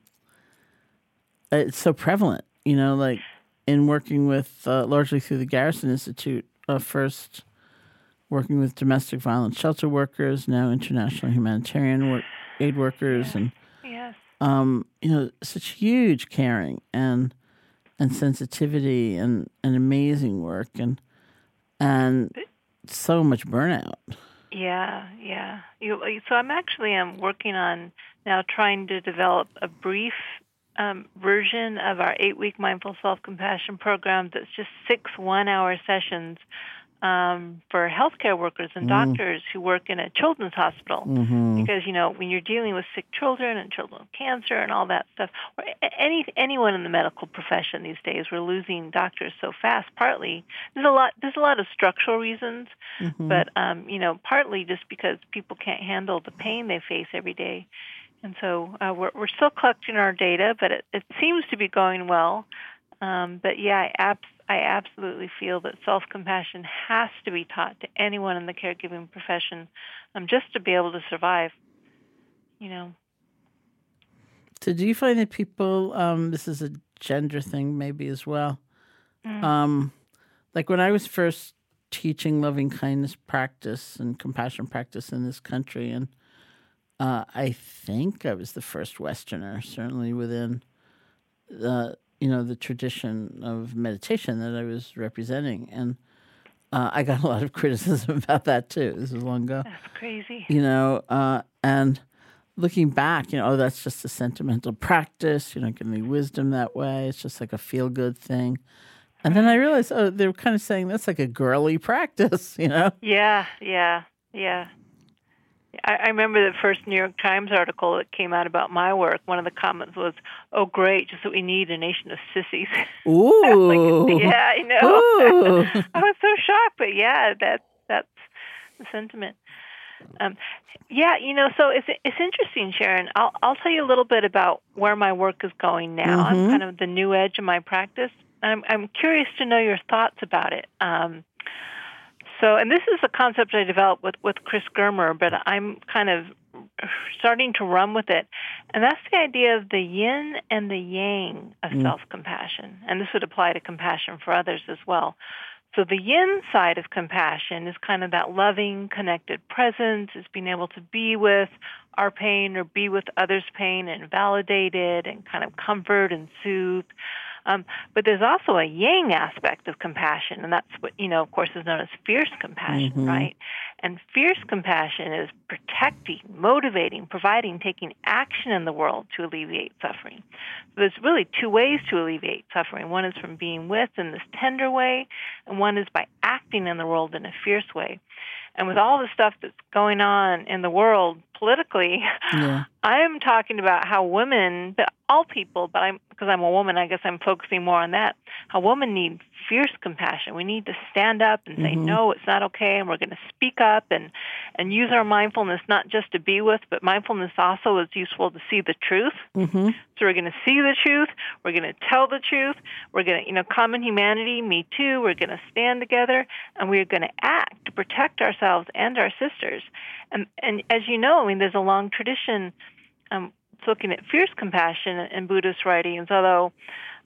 it's so prevalent. You know, like in working with uh, largely through the Garrison Institute, uh, first working with domestic violence shelter workers, now international humanitarian work, aid workers, Yes. and Yes. um, you know, such huge caring and and sensitivity and, and amazing work and and so much burnout. Yeah, yeah. You, so I'm actually I'm working on now trying to develop a brief um, version of our eight-week mindful self-compassion program that's just six one-hour sessions um, for healthcare workers and doctors who work in a children's hospital. Mm-hmm. Because, you know, when you're dealing with sick children and children with cancer and all that stuff, or any anyone in the medical profession these days, we're losing doctors so fast. Partly, there's a lot there's a lot of structural reasons, Mm-hmm. but um, you know, partly just because people can't handle the pain they face every day. And so uh, we're we're still collecting our data, but it, it seems to be going well. Um, but yeah, I, abs- I absolutely feel that self-compassion has to be taught to anyone in the caregiving profession, um, just to be able to survive. You know. So do you find that people, um, this is a gender thing maybe as well, Mm. um, like when I was first teaching loving kindness practice and compassion practice in this country, and uh, I think I was the first Westerner, certainly within the, you know, the tradition of meditation that I was representing. And uh, I got a lot of criticism about that too. This was long ago. That's crazy. You know, uh, and looking back, you know, oh, that's just a sentimental practice. You don't get any wisdom that way. It's just like a feel-good thing. And then I realized, oh, they were kind of saying that's like a girly practice, you know? Yeah, yeah, yeah. I, I remember the first New York Times article that came out about my work. One of the comments was, "Oh, great! Just what we need, a nation of sissies." Ooh. Like, yeah, I know. Ooh. I was so shocked, but yeah, that that's the sentiment. Um, yeah, you know, so it's it's interesting, Sharon. I'll I'll tell you a little bit about where my work is going now. Mm-hmm. I'm kind of the new edge of my practice. I'm I'm curious to know your thoughts about it. Um, so, and this is a concept I developed with, with Chris Germer, but I'm kind of starting to run with it. And that's the idea of the yin and the yang of mm. self-compassion. And this would apply to compassion for others as well. So the yin side of compassion is kind of that loving, connected presence, is being able to be with our pain or be with others' pain and validate it and kind of comfort and soothe. Um, but there's also a yang aspect of compassion, and that's what, you know, of course, is known as fierce compassion, mm-hmm. right? And fierce compassion is protecting, motivating, providing, taking action in the world to alleviate suffering. So there's really two ways to alleviate suffering. One is from being with in this tender way, and one is by acting in the world in a fierce way. And with all the stuff that's going on in the world politically, yeah. I'm talking about how women, all people, but I'm because I'm a woman, I guess I'm focusing more on that, how women need fierce compassion. We need to stand up and say, mm-hmm. no, it's not okay, and we're going to speak up and, and use our mindfulness not just to be with, but mindfulness also is useful to see the truth. Mm-hmm. So we're going to see the truth. We're going to tell the truth. We're going to, you know, common humanity, me too. We're going to stand together, and we're going to act to protect ourselves and our sisters. And, and as you know, I mean, there's a long tradition um, looking at fierce compassion in Buddhist writings, although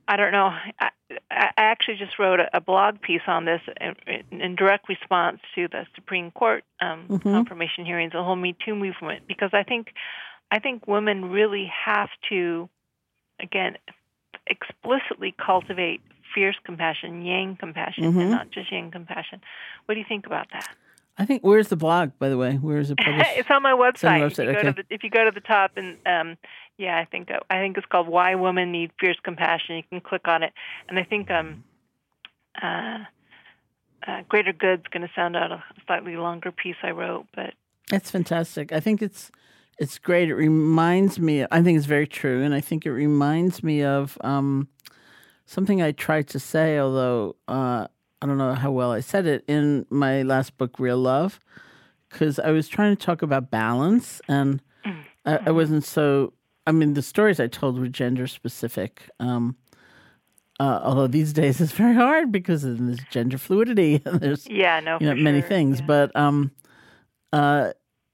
I don't know. I, I actually just wrote a, a blog piece on this in, in direct response to the Supreme Court um, mm-hmm. confirmation hearings, the whole Me Too movement, because I think I think women really have to, again, explicitly cultivate fierce compassion, yang compassion, mm-hmm. and not just yang compassion. What do you think about that? I think, where's the blog, by the way? Where is it published? It's on my website. It's on the website. If, you okay. go to the, if you go to the top, and um, yeah, I think I think it's called "Why Women Need Fierce Compassion." You can click on it, and I think um, uh, uh, Greater Good's going to sound out a slightly longer piece I wrote, but that's fantastic. I think it's it's great. It reminds me. I think it's very true, and I think it reminds me of um, something I tried to say, although. Uh, I don't know how well I said it in my last book, Real Love, because I was trying to talk about balance, and I, I wasn't so. I mean, the stories I told were gender specific. Um, uh, although these days it's very hard because there's gender fluidity and there's yeah, no, you know for many sure. things. Yeah. But um, uh,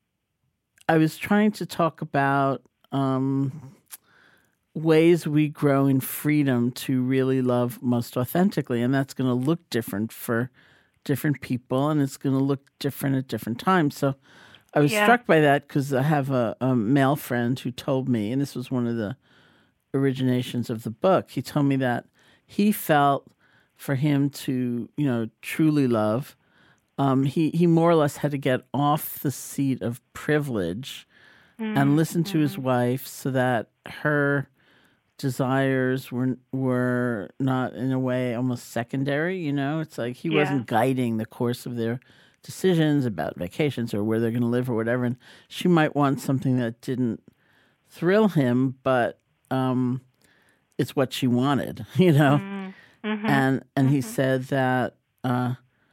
I was trying to talk about. Um, ways we grow in freedom to really love most authentically. And that's going to look different for different people, and it's going to look different at different times. So I was yeah. struck by that because I have a, a male friend who told me, and this was one of the originations of the book, he told me that he felt for him to, you know, truly love, um, he, he more or less had to get off the seat of privilege mm-hmm. and listen to mm-hmm. his wife so that her desires were were not in a way almost secondary, you know? It's like he yeah. wasn't guiding the course of their decisions about vacations or where they're going to live or whatever. And she might want something that didn't thrill him, but um, it's what she wanted, you know? Mm-hmm. And and mm-hmm. he said that uh,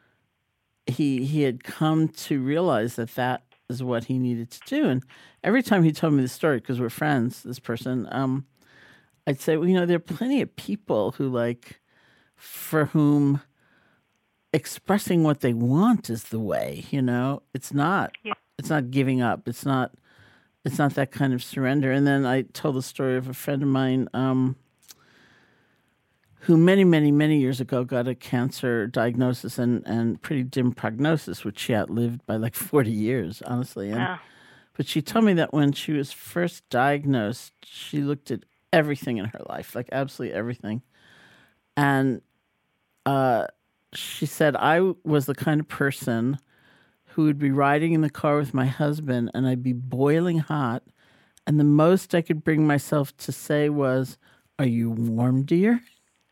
he he had come to realize that that is what he needed to do. And every time he told me the story, because we're friends, this person, um, I'd say, well, you know, there are plenty of people who, like, for whom expressing what they want is the way, you know? It's not, yeah. it's not giving up. It's not, it's not that kind of surrender. And then I told the story of a friend of mine um, who many, many, many years ago got a cancer diagnosis and, and pretty dim prognosis, which she outlived by like forty years, honestly. And, wow. But she told me that when she was first diagnosed, she looked at everything in her life, like absolutely everything. And uh, she said, I was the kind of person who would be riding in the car with my husband and I'd be boiling hot. And the most I could bring myself to say was, "Are you warm, dear?"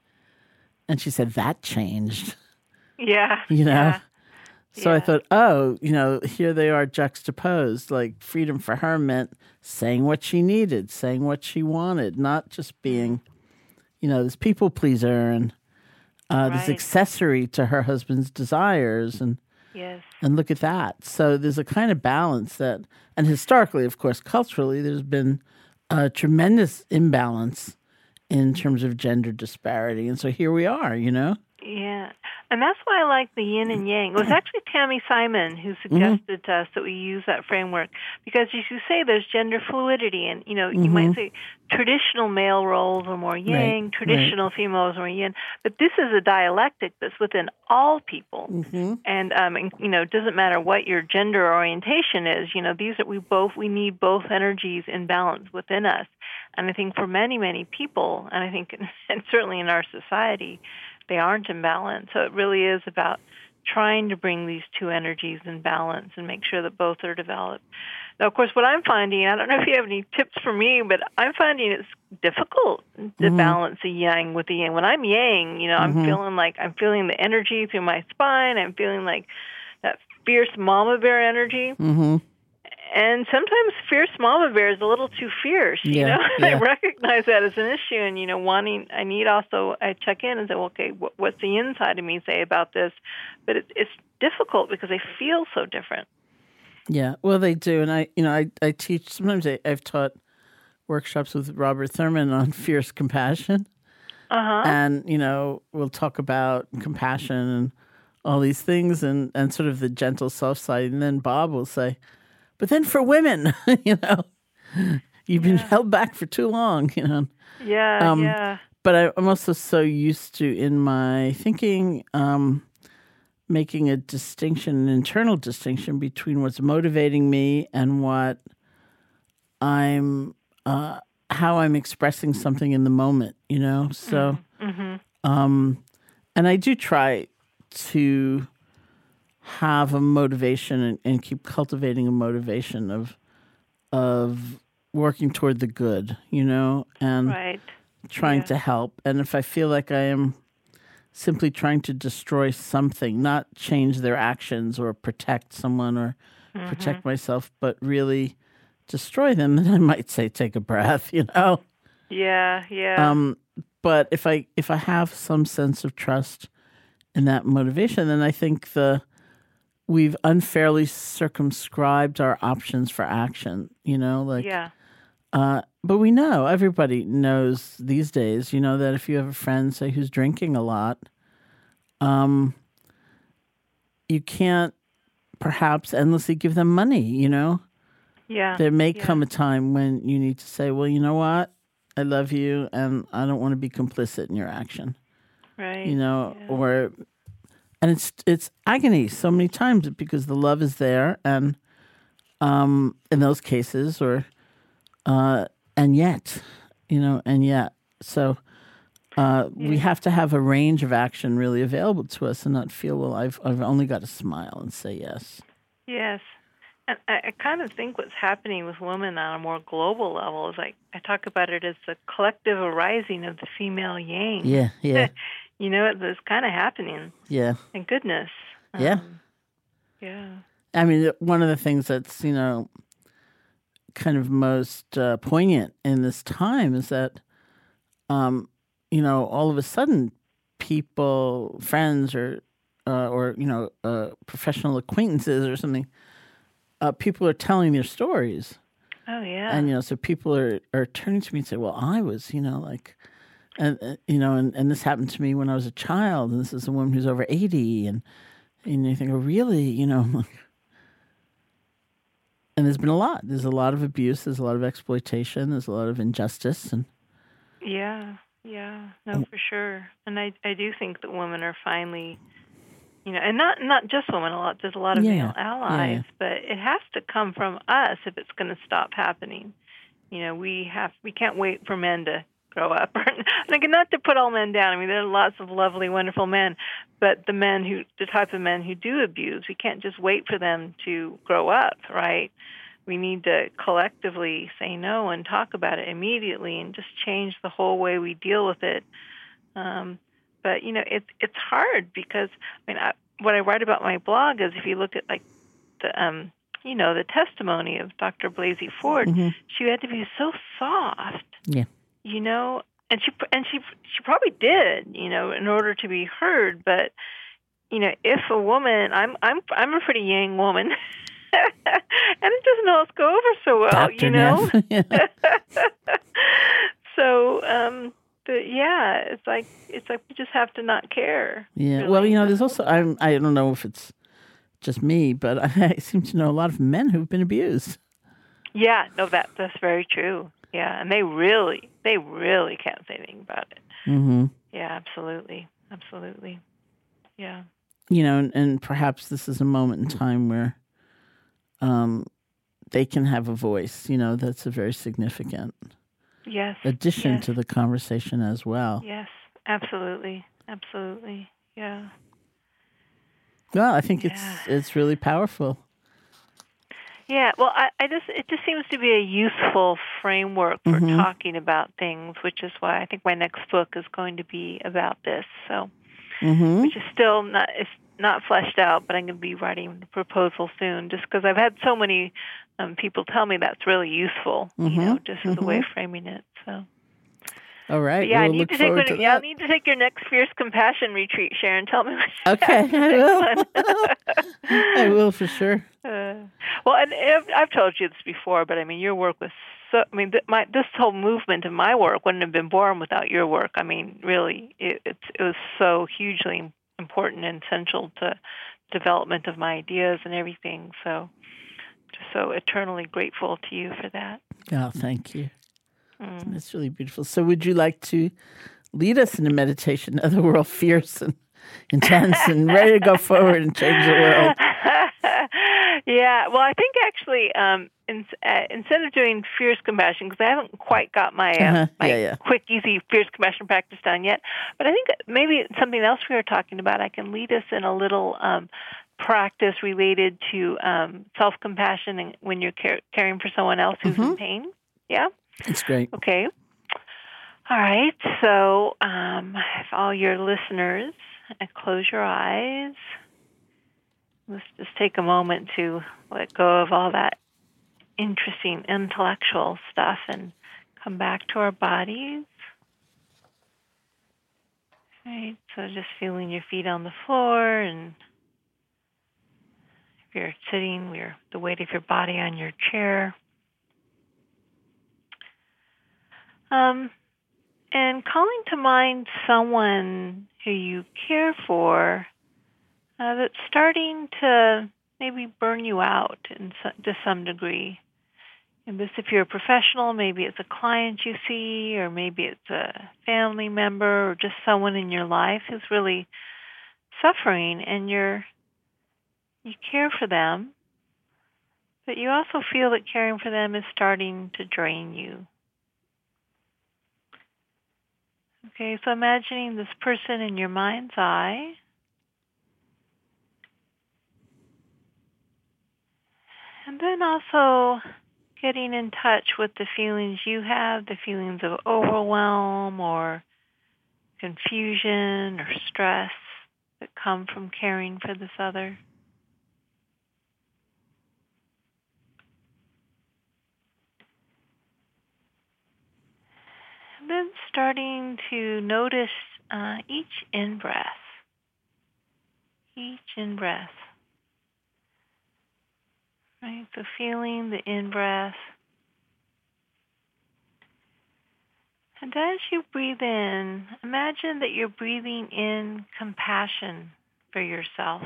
And she said, that changed. Yeah. You know? Yeah. So yeah. I thought, oh, you know, here they are juxtaposed. Like freedom for her meant saying what she needed, saying what she wanted, not just being, you know, this people pleaser and uh, right. this accessory to her husband's desires. And yes. and look at that. So there's a kind of balance that, and historically, of course, culturally, there's been a tremendous imbalance in terms of gender disparity. And so here we are, you know? Yeah. And that's why I like the yin and yang. It was actually Tammy Simon who suggested mm-hmm. to us that we use that framework because, as you say, there's gender fluidity. And, you know, mm-hmm. you might say traditional male roles are more yang, right. traditional right. females are more yin. But this is a dialectic that's within all people. Mm-hmm. And, um, and, you know, it doesn't matter what your gender orientation is. You know, these are, we both, we need both energies in balance within us. And I think for many, many people, and I think, and certainly in our society, they aren't in balance. So it really is about trying to bring these two energies in balance and make sure that both are developed. Now, of course, what I'm finding, I don't know if you have any tips for me, but I'm finding it's difficult to mm-hmm. balance the yang with the yang. When I'm yang, you know, mm-hmm. I'm feeling like I'm feeling the energy through my spine. I'm feeling like that fierce mama bear energy. Mm-hmm. And sometimes fierce mama bear is a little too fierce, you yeah, know. Yeah. I recognize that as an issue, and you know, wanting I need also I check in and say, well, okay, what, what's the inside of me say about this? But it, it's difficult because they feel so different. Yeah, well, they do, and I, you know, I, I teach. Sometimes I, I've taught workshops with Robert Thurman on fierce compassion, uh-huh. and you know, we'll talk about compassion and all these things, and and sort of the gentle self side, and then Bob will say, but then for women, you know, you've been yeah. held back for too long, you know. Yeah, um, yeah. but I, I'm also so used to, in my thinking, um, making a distinction, an internal distinction between what's motivating me and what I'm, uh, how I'm expressing something in the moment, you know? So, mm-hmm. um, and I do try to have a motivation and, and keep cultivating a motivation of, of working toward the good, you know, and right. trying yeah. to help. And if I feel like I am simply trying to destroy something, not change their actions or protect someone or mm-hmm. protect myself, but really destroy them, then I might say take a breath, you know? Yeah, yeah. Um, but if I if I have some sense of trust in that motivation, then I think the we've unfairly circumscribed our options for action, you know, like, yeah. uh, but we know, everybody knows these days, you know, that if you have a friend, say, who's drinking a lot, um, you can't perhaps endlessly give them money, you know? Yeah. There may yeah. come a time when you need to say, well, you know what? I love you and I don't want to be complicit in your action. Right. You know, yeah. or and it's it's agony so many times because the love is there, and um, in those cases, or uh, and yet, you know, and yet, so uh, yeah. we have to have a range of action really available to us, and not feel, well, I've I've only got to smile and say yes. Yes, and I, I kind of think what's happening with women on a more global level is like I talk about it as the collective arising of the female yang. Yeah, yeah. You know, it's kind of happening. Yeah. Thank goodness. Um, Yeah. Yeah. I mean, one of the things that's, you know, kind of most uh, poignant in this time is that, um, you know, all of a sudden people, friends or, uh, or you know, uh, professional acquaintances or something, uh, people are telling their stories. Oh, yeah. And, you know, so people are, are turning to me and say, well, I was, you know, like, and uh, you know, and, and this happened to me when I was a child, and this is a woman who's over eighty, and and you think, oh, really, you know, and there's been a lot. There's a lot of abuse. There's a lot of exploitation. There's a lot of injustice, and yeah, yeah, no, for sure. And I I do think that women are finally, you know, and not not just women. A lot there's a lot of Yeah, male allies, yeah. but it has to come from us if it's going to stop happening. You know, we have we can't wait for men to grow up. Like, not to put all men down. I mean, there are lots of lovely, wonderful men, but the men who, the type of men who do abuse, we can't just wait for them to grow up, right? We need to collectively say no and talk about it immediately and just change the whole way we deal with it. Um, but, you know, it's it's hard because, I mean, I, what I write about in my blog is if you look at, like, the, um, you know, the testimony of Doctor Blasey Ford, mm-hmm. she had to be so soft. Yeah. You know, and she and she she probably did, you know, in order to be heard. But you know, if a woman, I'm I'm I'm a pretty yang woman, and it doesn't always go over so well, Doctor you know. Neff. so, um, but yeah, it's like it's like we just have to not care. Yeah. Really. Well, you know, there's also I'm I don't know if it's just me, but I seem to know a lot of men who've been abused. Yeah. No, that that's very true. Yeah, and they really, they really can't say anything about it. Mm-hmm. Yeah, absolutely, absolutely. Yeah. You know, and, and perhaps this is a moment in time where um, they can have a voice. You know, that's a very significant yes addition yes. to the conversation as well. Yes, absolutely, absolutely. Yeah. Well, I think yeah. it's it's really powerful. Yeah, well, I, I just it just seems to be a useful framework for mm-hmm. talking about things, which is why I think my next book is going to be about this. So, mm-hmm. which is still not it's not fleshed out, but I'm going to be writing the proposal soon. Just because I've had so many um, people tell me that's really useful, mm-hmm. you know, just as mm-hmm. a way of framing it. So. All right. But yeah, we'll I need look to take forward one, to yeah, I that. need to take your next Fierce Compassion retreat, Sharon. Tell me what Okay, I will. I will for sure. Uh, well, and I've, I've told you this before, but I mean, your work was so. I mean, th- my this whole movement of my work wouldn't have been born without your work. I mean, really, it, it's it was so hugely important and essential to development of my ideas and everything. So, just so eternally grateful to you for that. Oh, thank you. Mm. That's really beautiful. So would you like to lead us in a meditation. Other we're all fierce and intense and ready to go forward and change the world. Yeah, well, I think actually, um, in, uh, instead of doing fierce compassion, because I haven't quite got my, uh, Uh-huh. my yeah, yeah. quick, easy fierce compassion practice done yet, but I think maybe something else we were talking about, I can lead us in a little um, practice related to um, self-compassion and when you're car- caring for someone else who's Mm-hmm. in pain. Yeah? That's great. Okay. All right, so um, if all your listeners, uh, close your eyes. Let's just take a moment to let go of all that interesting intellectual stuff and come back to our bodies. Right, so just feeling your feet on the floor, and if you're sitting, your the weight of your body on your chair. Um, and calling to mind someone who you care for uh, that's starting to maybe burn you out in so, to some degree. And this, if you're a professional, maybe it's a client you see, or maybe it's a family member, or just someone in your life who's really suffering, and you're you care for them, but you also feel that caring for them is starting to drain you. Okay, so imagining this person in your mind's eye. And then also getting in touch with the feelings you have, the feelings of overwhelm or confusion or stress that come from caring for this other. And then starting to notice uh, each in-breath. Each in-breath. Right, so feeling the in-breath. And as you breathe in, imagine that you're breathing in compassion for yourself.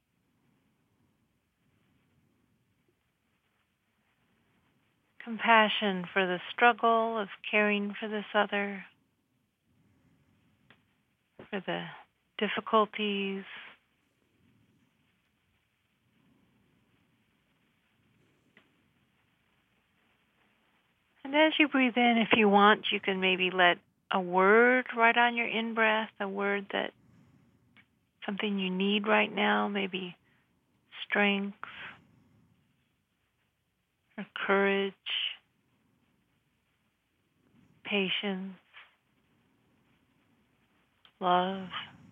Compassion for the struggle of caring for this other, for the difficulties, and as you breathe in, if you want, you can maybe let a word right on your in-breath, a word that, something you need right now, maybe strength or courage, patience, love.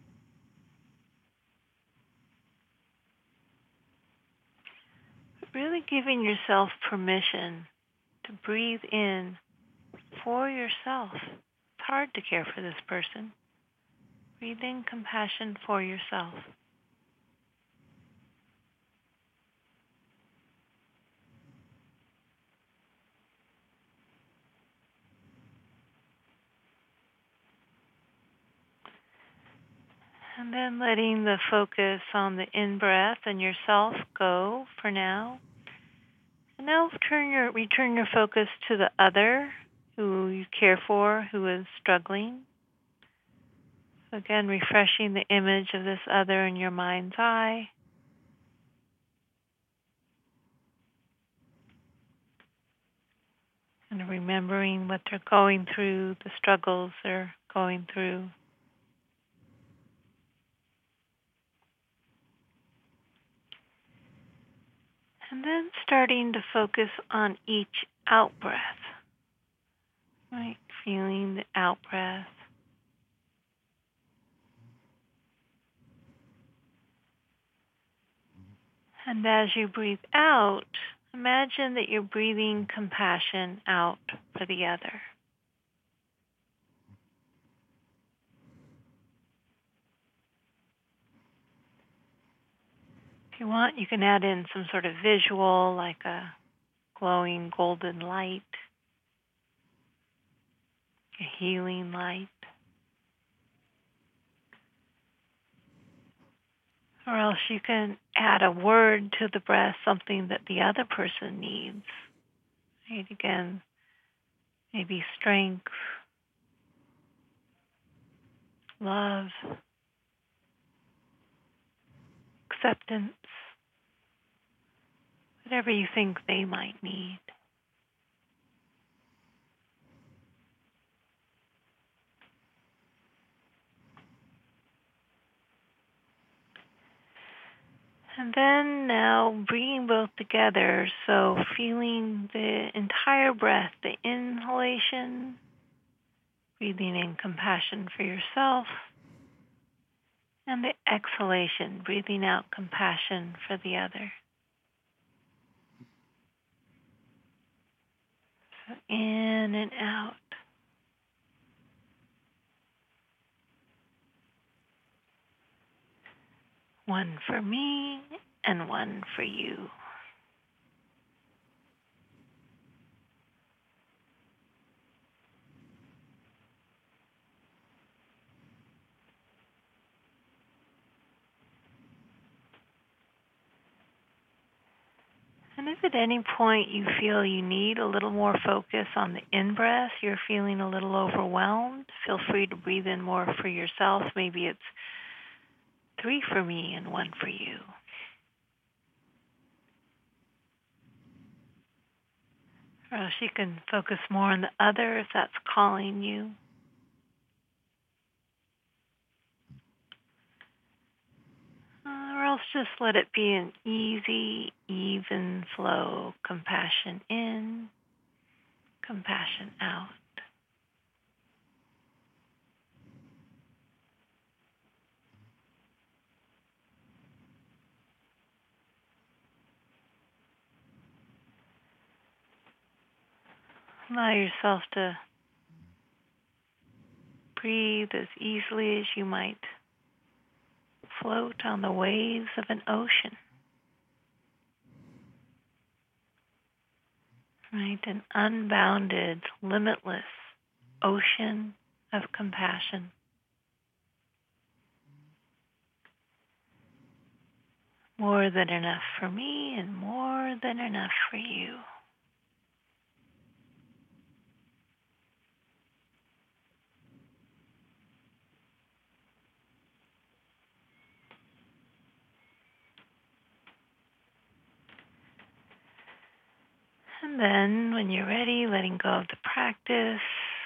But really giving yourself permission to breathe in for yourself. It's hard to care for this person. Breathe in compassion for yourself. And then letting the focus on the in-breath and yourself go for now. And now turn your, return your focus to the other who you care for, who is struggling. So again, refreshing the image of this other in your mind's eye. And remembering what they're going through, the struggles they're going through. And then starting to focus on each out-breath. Right, feeling the out-breath. And as you breathe out, imagine that you're breathing compassion out for the other. If you want, you can add in some sort of visual, like a glowing golden light, a healing light. Or else you can add a word to the breath, something that the other person needs. Right, again, maybe strength, love, acceptance, whatever you think they might need. And then now bringing both together, so feeling the entire breath, the inhalation, breathing in compassion for yourself, and the exhalation, breathing out compassion for the other. So in and out. One for me and one for you. And if at any point you feel you need a little more focus on the in-breath, you're feeling a little overwhelmed, feel free to breathe in more for yourself. Maybe it's three for me and one for you. Or else you can focus more on the other if that's calling you. Uh, or else just let it be an easy, even flow. Compassion in, compassion out. Allow yourself to breathe as easily as you might float on the waves of an ocean. Right? An unbounded, limitless ocean of compassion. More than enough for me and more than enough for you. And then, when you're ready, letting go of the practice,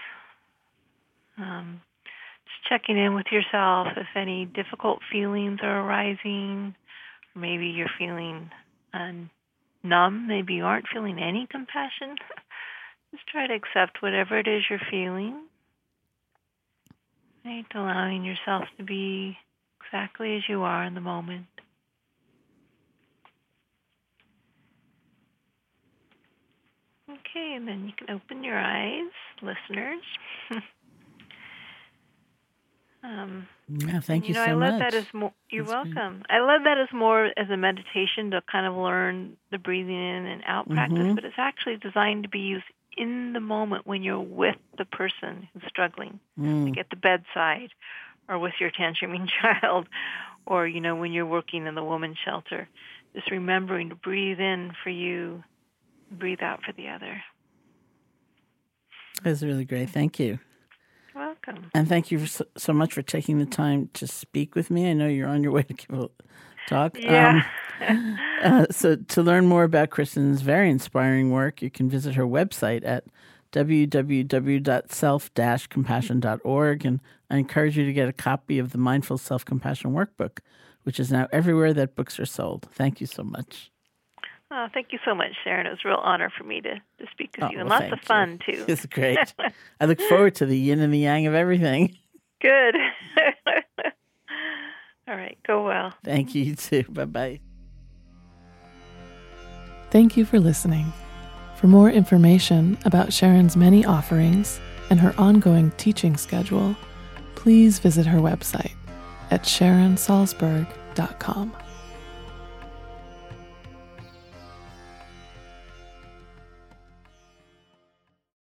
um, just checking in with yourself if any difficult feelings are arising, or maybe you're feeling uh, numb, maybe you aren't feeling any compassion. Just try to accept whatever it is you're feeling, right? Allowing yourself to be exactly as you are in the moment. Okay, and then you can open your eyes, listeners. um, yeah, thank you, you know, so I led much. That as more, you're That's welcome. Great. I led that as more as a meditation to kind of learn the breathing in and out mm-hmm. practice, but it's actually designed to be used in the moment when you're with the person who's struggling, mm. like at the bedside, or with your tantruming child, or, you know, when you're working in the woman's shelter. Just remembering to breathe in for you, breathe out for the other. That's really great. Thank you. Welcome. And thank you so, so much for taking the time to speak with me. I know you're on your way to give a talk. Yeah. Um, uh, so to learn more about Kristen's very inspiring work, you can visit her website at w w w dot self dash compassion dot org. And I encourage you to get a copy of the Mindful Self-Compassion Workbook, which is now everywhere that books are sold. Thank you so much. Oh, thank you so much, Sharon. It was a real honor for me to, to speak with oh, you, and well, lots of fun, you. too. It's great. I look forward to the yin and the yang of everything. Good. All right. Go well. Thank you, you too. Bye-bye. Thank you for listening. For more information about Sharon's many offerings and her ongoing teaching schedule, please visit her website at sharon salzberg dot com.